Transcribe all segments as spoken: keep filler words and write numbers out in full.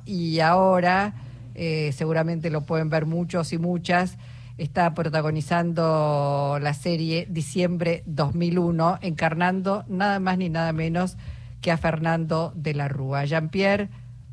y ahora, eh, seguramente lo pueden ver muchos y muchas, está protagonizando la serie Diciembre dos mil uno, encarnando nada más ni nada menos que a Fernando de la Rúa. Jean-Pierre,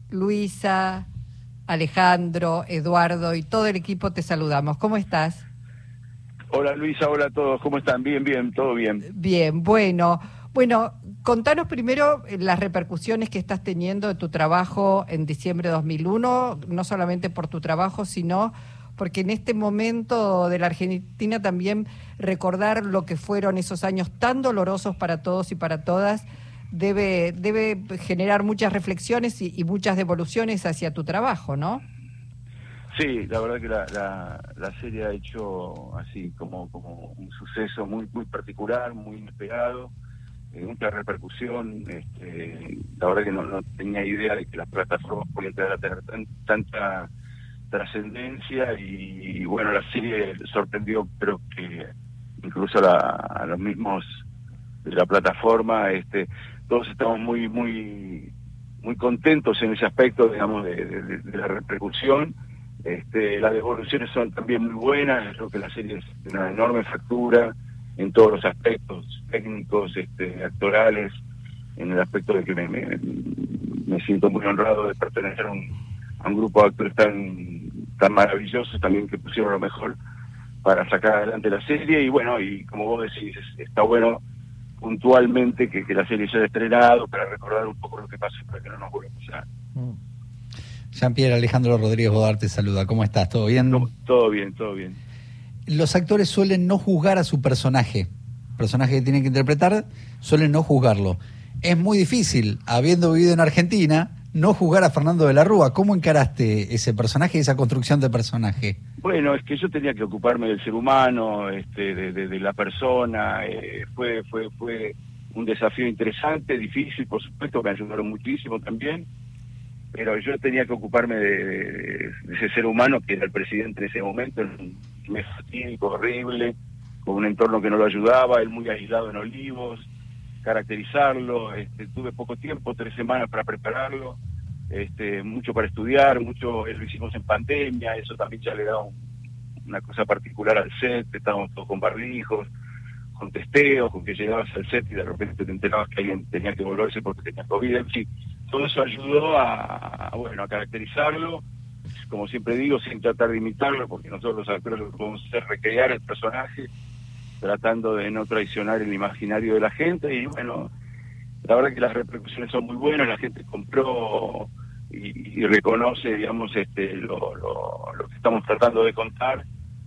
Luisa, Alejandro, Eduardo y todo el equipo te saludamos. ¿Cómo estás? Hola Luisa, hola a todos, ¿cómo están? Bien, bien, todo bien. Bien, bueno, bueno, contanos primero las repercusiones que estás teniendo de tu trabajo en Diciembre dos mil uno, no solamente por tu trabajo, sino porque en este momento de la Argentina también recordar lo que fueron esos años tan dolorosos para todos y para todas debe, debe generar muchas reflexiones y, y muchas devoluciones hacia tu trabajo, ¿no? Sí, la verdad que la, la, la serie ha hecho así como, como un suceso muy muy particular, muy inesperado, eh, mucha repercusión. Este, la verdad que no, no tenía idea de que las plataformas podían tener tan, tanta trascendencia y, y bueno, la serie sorprendió, creo que incluso la, a los mismos de la plataforma. Este, todos estamos muy muy muy contentos en ese aspecto, digamos, de, de, de la repercusión. Este, las devoluciones son también muy buenas, creo que la serie es de una enorme factura en todos los aspectos técnicos, este, actorales, en el aspecto de que me, me, me siento muy honrado de pertenecer a un, a un grupo de actores tan, tan maravillosos también, que pusieron lo mejor para sacar adelante la serie. Y bueno, y como vos decís, está bueno puntualmente que, que la serie se haya estrenado para recordar un poco lo que pasó, para que no nos vuelva a pasar. Mm. Jean-Pierre, Alejandro Rodríguez Bodart te saluda. ¿Cómo estás? ¿Todo bien? Todo, todo bien, todo bien. Los actores suelen no juzgar a su personaje. Personaje que tienen que interpretar, suelen no juzgarlo. Es muy difícil, habiendo vivido en Argentina, no juzgar a Fernando de la Rúa. ¿Cómo encaraste ese personaje y esa construcción de personaje? Bueno, es que yo tenía que ocuparme del ser humano, este, de, de, de la persona. Eh, fue, fue, fue un desafío interesante, difícil, por supuesto, me ayudaron muchísimo también. Pero yo tenía que ocuparme de, de, de ese ser humano que era el presidente en ese momento, un mes fatídico, horrible, con un entorno que no lo ayudaba, él muy aislado en Olivos, caracterizarlo. Este, tuve poco tiempo, tres semanas para prepararlo, este, mucho para estudiar, mucho lo hicimos en pandemia, eso también ya le da un, una cosa particular al set, estábamos todos con barbijos, con testeos, con que llegabas al set y de repente te enterabas que alguien tenía que volverse porque tenía COVID, en fin. Todo eso ayudó a, a, bueno, a caracterizarlo, como siempre digo, sin tratar de imitarlo, porque nosotros los actores lo que podemos hacer es recrear el personaje, tratando de no traicionar el imaginario de la gente. Y bueno, la verdad que las repercusiones son muy buenas, la gente compró y, y reconoce, digamos, este lo, lo, lo que estamos tratando de contar,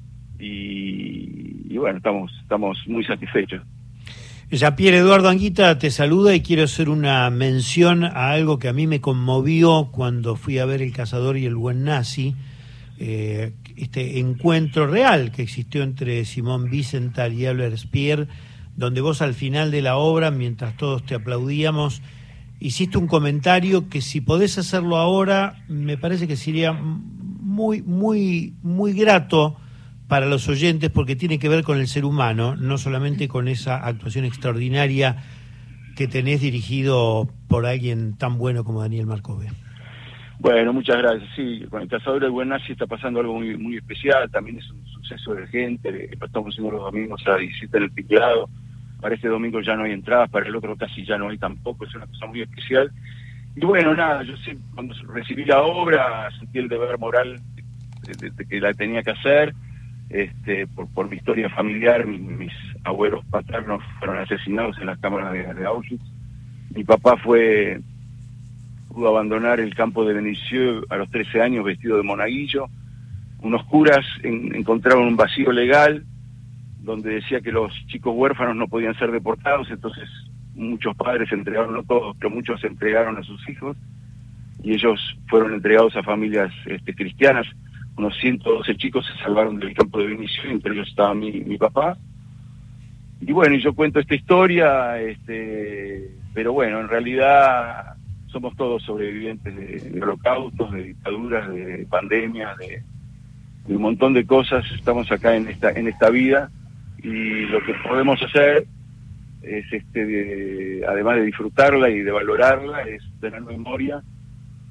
y, y bueno, estamos, estamos muy satisfechos. Jean-Pierre, Eduardo Anguita te saluda y quiero hacer una mención a algo que a mí me conmovió cuando fui a ver El Cazador y el Buen Nazi, eh, este encuentro real que existió entre Simón Wiesenthal y Albert Speer, donde vos al final de la obra, mientras todos te aplaudíamos, hiciste un comentario que si podés hacerlo ahora, me parece que sería muy, muy, muy grato para los oyentes, porque tiene que ver con el ser humano, no solamente con esa actuación extraordinaria que tenés dirigido por alguien tan bueno como Daniel Marcove. Bueno, muchas gracias. Sí, con El Cazador del Buen Nazi está pasando algo muy muy especial, también es un suceso de gente, lo estamos haciendo los domingos a las diecisiete en el Piclado. Para este domingo ya no hay entradas, para el otro casi ya no hay tampoco, es una cosa muy especial. Y bueno, nada, yo sé, cuando recibí la obra sentí el deber moral de, de, de que la tenía que hacer. Este, por, por mi historia familiar, mis, mis abuelos paternos fueron asesinados en las cámaras de, de Auschwitz. Mi papá fue pudo abandonar el campo de Benisieux a los trece años vestido de monaguillo. Unos curas en, encontraron un vacío legal donde decía que los chicos huérfanos no podían ser deportados, entonces muchos padres se entregaron, no todos, pero muchos se entregaron a sus hijos, y ellos fueron entregados a familias este, cristianas. Unos ciento doce chicos se salvaron del campo de Benisieux, entre ellos estaba mi, mi papá. Y bueno, y yo cuento esta historia, este, pero bueno, en realidad somos todos sobrevivientes de, de holocaustos, de dictaduras, de pandemias, de, de un montón de cosas. Estamos acá en esta en esta vida, y lo que podemos hacer es, este, de, además de disfrutarla y de valorarla, es tener memoria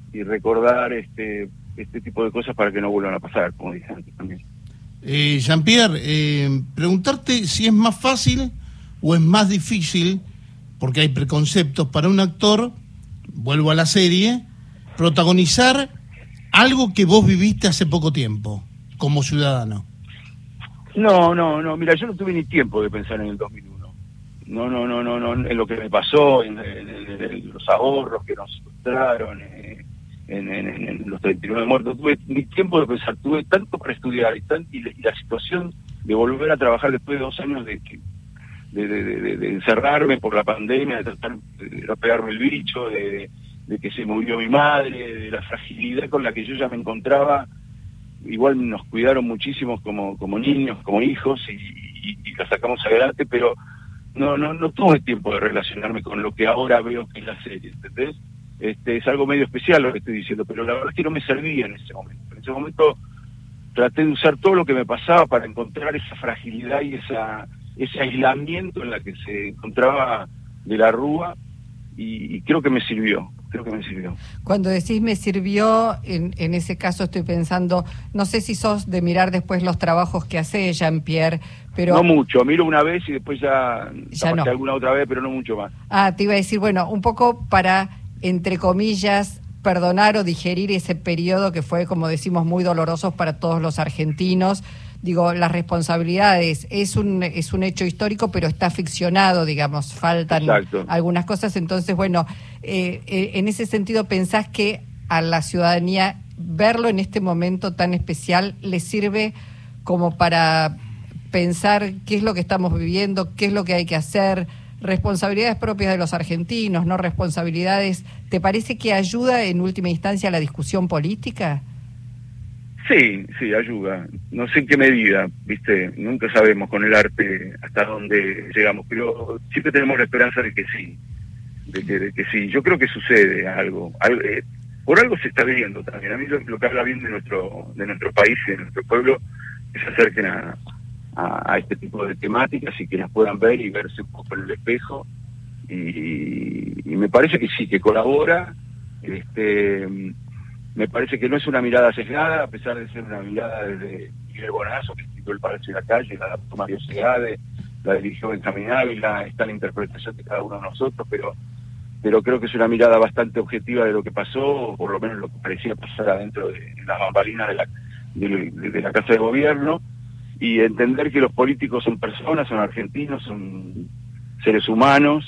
y recordar este este tipo de cosas para que no vuelvan a pasar, como dije antes también. Eh, Jean-Pierre, eh, preguntarte si es más fácil o es más difícil, porque hay preconceptos para un actor, vuelvo a la serie, protagonizar algo que vos viviste hace poco tiempo, como ciudadano. No, no, no, mira, yo no tuve ni tiempo de pensar en el dos mil uno. No, no, no, no, no, en lo que me pasó, en, en, en, en los ahorros que nos frustraron, eh, en, en, en los treinta y nueve muertos. Tuve ni tiempo de pensar, tuve tanto para estudiar y, tan, y, y la situación de volver a trabajar después de dos años de que de, de, de, de encerrarme por la pandemia, de tratar de no pegarme el bicho, de, de que se murió mi madre, de la fragilidad con la que yo ya me encontraba. Igual nos cuidaron muchísimo como como niños, como hijos, y, y, y la sacamos adelante, pero no no no tuve tiempo de relacionarme con lo que ahora veo que es la serie, ¿entendés? Este, es algo medio especial lo que estoy diciendo, pero la verdad es que no me servía en ese momento. En ese momento traté de usar todo lo que me pasaba para encontrar esa fragilidad y esa ese aislamiento en la que se encontraba de la Rúa, y, y creo que me sirvió. Creo que me sirvió. Cuando decís me sirvió, en, en ese caso estoy pensando, no sé si sos de mirar después los trabajos que hace Jean-Pierre, pero... No mucho, miro una vez y después ya, ya no. alguna otra vez, pero no mucho más. Ah, te iba a decir, bueno, un poco para, entre comillas, perdonar o digerir ese periodo que fue, como decimos, muy doloroso para todos los argentinos. Digo, las responsabilidades, es un es un hecho histórico, pero está ficcionado, digamos, faltan Exacto. algunas cosas. Entonces, bueno, eh, eh, en ese sentido, ¿pensás que a la ciudadanía verlo en este momento tan especial le sirve como para pensar qué es lo que estamos viviendo, qué es lo que hay que hacer, responsabilidades propias de los argentinos, no responsabilidades? ¿Te parece que ayuda en última instancia a la discusión política? Sí, sí, ayuda. No sé en qué medida, viste, nunca sabemos con el arte hasta dónde llegamos, pero siempre tenemos la esperanza de que sí, de que, de que sí. Yo creo que sucede algo, algo eh, por algo se está viendo también. A mí lo, lo que habla bien de nuestro de nuestro país y de nuestro pueblo es se acerquen a, a, a este tipo de temáticas y que las puedan ver y verse un poco en el espejo, y, y me parece que sí, que colabora. este Me parece que no es una mirada sesgada, a pesar de ser una mirada desde Miguel Bonazo, que escribió El Palacio de la Calle, la adaptó Mario Segade, la dirigió Benjamín Ávila, está la interpretación de cada uno de nosotros, pero pero creo que es una mirada bastante objetiva de lo que pasó, o por lo menos lo que parecía pasar adentro de, de las bambalinas de la, de, de, de la Casa de Gobierno, y entender que los políticos son personas, son argentinos, son seres humanos,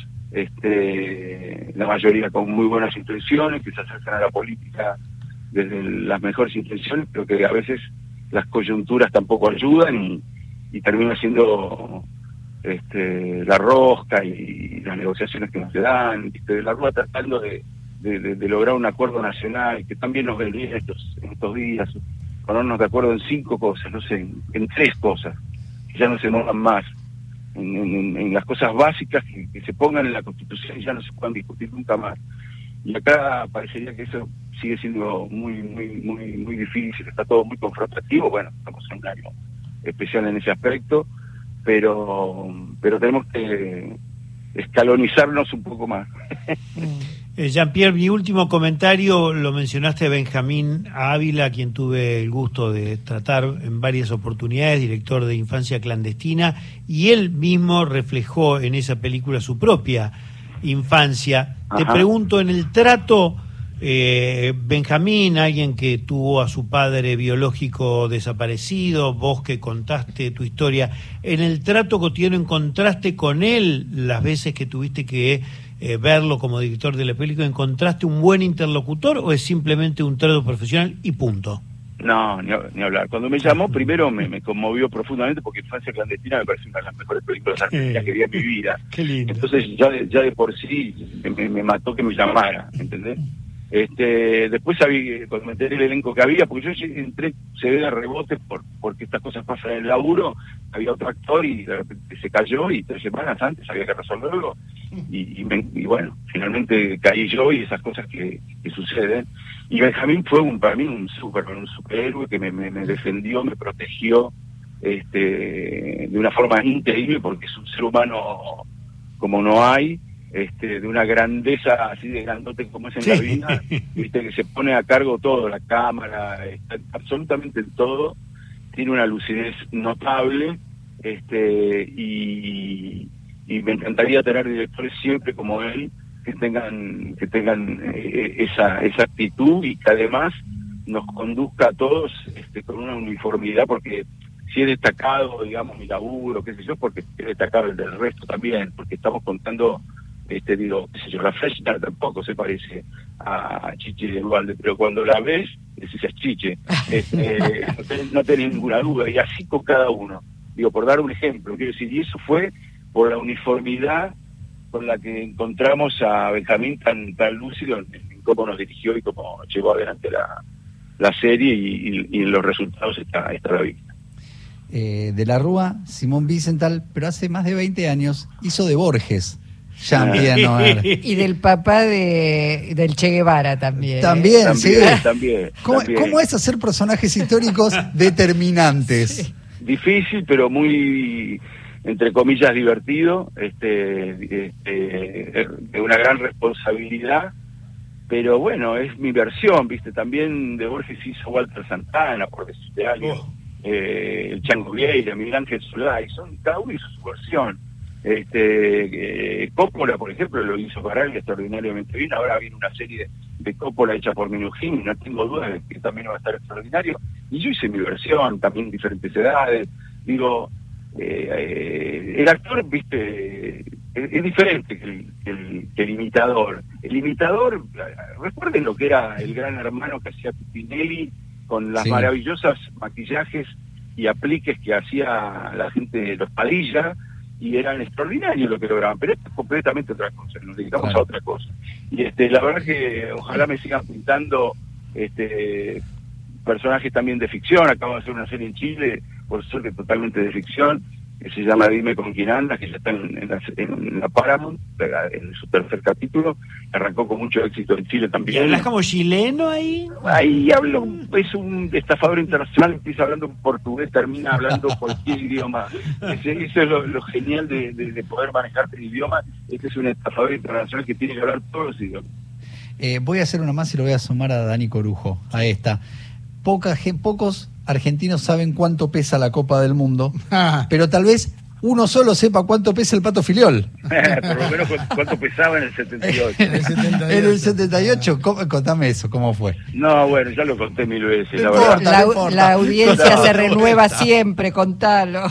este la mayoría con muy buenas intenciones, que se acercan a la política desde las mejores intenciones, pero que a veces las coyunturas tampoco ayudan y, y termina siendo este, la rosca y, y las negociaciones que nos se dan, ¿viste? La Rúa tratando de, de, de, de lograr un acuerdo nacional, que también nos vendría estos, en estos días, ponernos de acuerdo en cinco cosas, no sé, en, en tres cosas, que ya no se muevan más, en, en, en las cosas básicas que, que se pongan en la Constitución y ya no se puedan discutir nunca más. Y acá parecería que eso sigue siendo muy muy muy muy difícil, está todo muy confrontativo. Bueno, estamos en un año especial en ese aspecto, pero pero tenemos que escalonizarnos un poco más. eh, Jean-Pierre, mi último comentario, lo mencionaste a Benjamín Ávila, a quien tuve el gusto de tratar en varias oportunidades, director de Infancia Clandestina, y él mismo reflejó en esa película su propia infancia. Ajá. Te pregunto, en el trato, eh, Benjamín, alguien que tuvo a su padre biológico desaparecido, vos que contaste tu historia, en el trato cotidiano, ¿encontraste con él las veces que tuviste que eh, verlo como director de la película? ¿Encontraste un buen interlocutor o es simplemente un trato profesional y punto? No, ni, ni hablar. Cuando me llamó, primero me, me conmovió profundamente, porque Infancia Clandestina me parece una de las mejores películas argentinas que vi en mi vida. Qué lindo. Entonces ya de, ya de por sí me, me mató que me llamara, ¿entendés? Este, después sabí, cuando me enteré el elenco que había, porque yo entré, se ve de rebote por, porque estas cosas pasan en el laburo, había otro actor y de repente se cayó y tres semanas antes había que resolverlo, y, y, me, y bueno, finalmente caí yo y esas cosas que, que suceden. Y Benjamín fue un, para mí un super, un superhéroe que me, me, me defendió, me protegió este, de una forma increíble, porque es un ser humano como no hay, este, de una grandeza así de grandote como es en Sí. la vida, viste, que se pone a cargo todo, la cámara, está absolutamente en todo, tiene una lucidez notable, este, y, y me encantaría tener directores siempre como él, que tengan, que tengan eh, esa, esa actitud y que además nos conduzca a todos este, con una uniformidad, porque si es destacado, digamos, mi laburo, qué sé yo, porque es destacado el del resto también, porque estamos contando, este digo, qué sé yo, la Fleschner tampoco se parece a Chiche de Duvalde, pero cuando la ves, decís es Chiche, este, no, tenés, no tenés ninguna duda, y así con cada uno. Digo, por dar un ejemplo, quiero decir, y eso fue por la uniformidad con la que encontramos a Benjamín tan, tan lúcido en, en cómo nos dirigió y cómo llevó adelante la, la serie, y, y, y los resultados está, está a la vista. Eh, de la Rúa, Simón Wiesenthal, pero hace más de veinte años hizo de Borges, Jean-Pierre Noer. Y del papá de del Che Guevara también. También, También, sí. también, ¿Cómo, también. ¿Cómo es hacer personajes históricos determinantes? Sí. Difícil, pero muy, entre comillas, divertido, este, este, de una gran responsabilidad, pero bueno, es mi versión, viste, también de Borges hizo Walter Santana, por decirte algo, Oh. eh, el Chango Vieira, Miguel Ángel Solá, y son, cada uno hizo su versión. Este, eh, Coppola, por ejemplo, lo hizo Baraglia extraordinariamente bien. Ahora viene una serie de, de Coppola hecha por Minujín, y no tengo duda de que también va a estar extraordinario. Y yo hice mi versión, también diferentes edades. Digo, eh, eh, el actor, viste, es, es diferente que el, que, el, que el imitador. El imitador, recuerden lo que era el Gran Hermano que hacía Pinelli con las Sí. maravillosas maquillajes y apliques que hacía la gente, los Padilla, y eran extraordinarios lo que lograban, pero esto es completamente otra cosa, nos dedicamos Claro. a otra cosa. Y este la verdad que ojalá me sigan pintando este personajes también de ficción. Acabo de hacer una serie en Chile, por suerte totalmente de ficción, que se llama Dime con quién andas, que ya está en, en, la, en la Paramount, en su tercer capítulo, arrancó con mucho éxito en Chile ¿Y también. hablas como chileno ahí? Ahí hablo, es un estafador internacional, empieza hablando en portugués, termina hablando cualquier idioma. Ese, eso es lo, lo genial de, de, de poder manejarte el idioma. Este es un estafador internacional que tiene que hablar todos los idiomas. Eh, voy a hacer una más y lo voy a sumar a Dani Corujo, a esta. Poca, gen- pocos argentinos saben cuánto pesa la Copa del Mundo, Ah, pero tal vez uno solo sepa cuánto pesa el Pato Filiol. Por lo menos cu- cuánto pesaba en el setenta y ocho. en el setenta y ocho. En el setenta y ocho, ¿cómo- contame eso, ¿cómo fue? No, bueno, ya lo conté mil veces, No la importa. verdad. La, no importa. la audiencia No, se no renueva importa. siempre, contalo.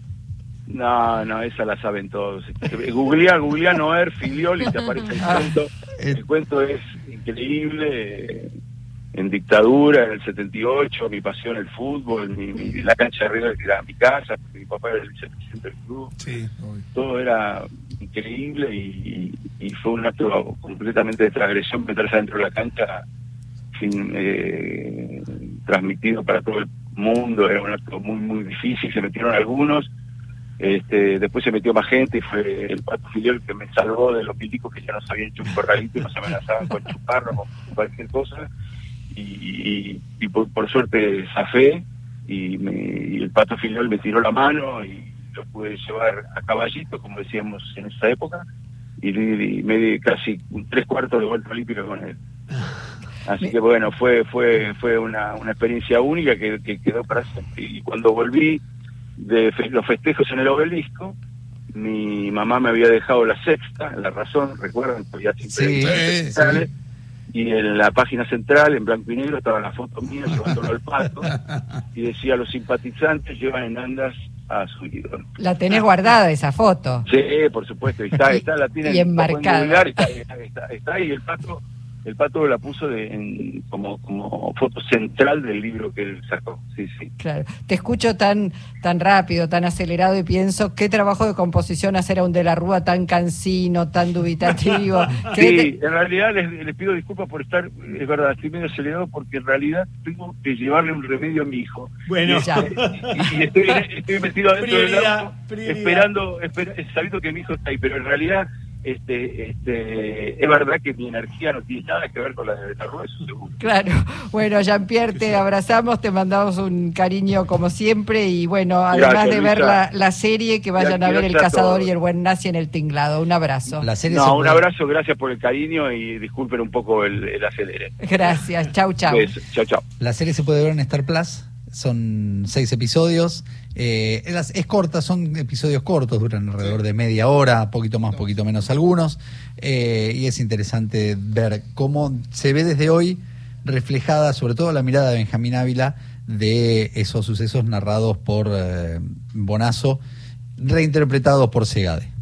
No, no, esa la saben todos. Googlea, googlea Noer, Filiol, y te aparece el cuento. El cuento es increíble. En dictadura, en el setenta y ocho, mi pasión el fútbol, mi, mi- la cancha de River que era mi casa, porque mi papá era el vicepresidente del club. Sí, obvio. Todo era increíble, y, y fue un acto completamente de transgresión meterse dentro de la cancha sin, eh, transmitido para todo el mundo. Era un acto muy muy difícil, se metieron algunos, este, después se metió más gente, y fue el Pato Filiol que me salvó de los milicos que ya nos habían hecho un corralito y nos amenazaban con chuparnos, con cualquier cosa, y, y, y por, por suerte zafé, y, me, y el Pato Filiol me tiró la mano y lo pude llevar a caballito, como decíamos en esa época, y, y me di casi un tres cuartos de vuelta olímpica con él. Así que bueno, fue fue fue una, una experiencia única que, que quedó para siempre. Y cuando volví de fe- los festejos en el Obelisco, mi mamá me había dejado La Sexta, La Razón, recuerdan, todavía siempre Sí, sí, centrales, y en la página central, en blanco y negro, estaba la foto mía llevándolo al Pato, y decía: los simpatizantes llevan en andas a su ídolo. La tenés guardada esa foto. Sí, por supuesto, y está, está, la tienen, Y enmarcada. la pueden googlear, está, está, está, está ahí. El Pato, el Pato la puso de, en, como, como foto central del libro que él sacó. Sí, sí. Claro. Te escucho tan tan rápido, tan acelerado, y pienso qué trabajo de composición hacer a un De la Rúa tan cansino, tan dubitativo. ¿Qué Sí, te- en realidad les, les pido disculpas por estar, es verdad, estoy medio acelerado porque en realidad tengo que llevarle un remedio a mi hijo. Bueno, Ya. Y, y estoy, estoy metido adentro del Prioridad, auto prioridad. esperando, esper- sabiendo que mi hijo está ahí, pero en realidad Este, este, es verdad que mi energía no tiene nada que ver con la de la Rúa, eso seguro. Claro. Bueno, Jean-Pierre, te abrazamos, te mandamos un cariño como siempre y bueno, además Gracias, de ver Luisa. la, la serie, que vayan a ver El Gracias a Cazador todos. y el Buen Nazi en el Tinglado. Un abrazo. La serie se No, un puede- abrazo, gracias por el cariño y disculpen un poco el, el acelere. Gracias. Chau, chau. Besos. Chao, chao. La serie se puede ver en Star Plus, son seis episodios, eh, es, es corta, son episodios cortos, duran alrededor de media hora, poquito más, poquito menos algunos, eh, y es interesante ver cómo se ve desde hoy reflejada, sobre todo la mirada de Benjamín Ávila, de esos sucesos narrados por eh, Bonazo, reinterpretados por Segade.